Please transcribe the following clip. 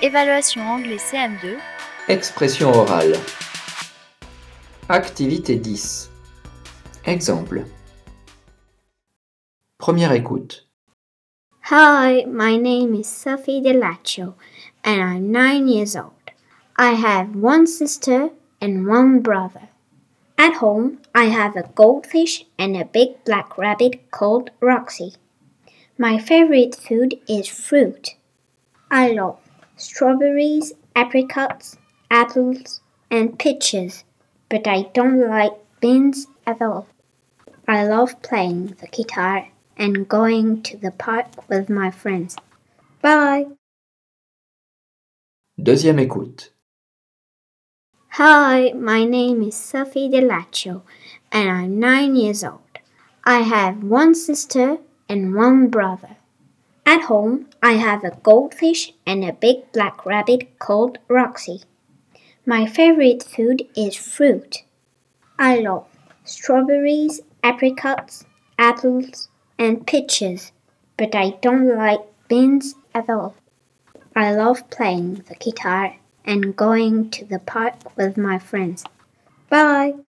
Évaluation anglais CM2. Expression orale. Activité 10. Exemple. Première écoute. Hi, my name is Sophie Delaccio, and I'm 9 years old. I have one sister and one brother. At home, I have a goldfish and a big black rabbit called Roxy. My favorite food is fruit. I love strawberries, apricots, apples, and peaches, but I don't like beans at all. I love playing the guitar and going to the park with my friends. Bye! Deuxième écoute. Hi, my name is Sophie Delaccio, and I'm 9 years old. I have one sister and one brother. At home, I have a goldfish and a big black rabbit called Roxy. My favorite food is fruit. I love strawberries, apricots, apples, and peaches, but I don't like beans at all. I love playing the guitar and going to the park with my friends. Bye!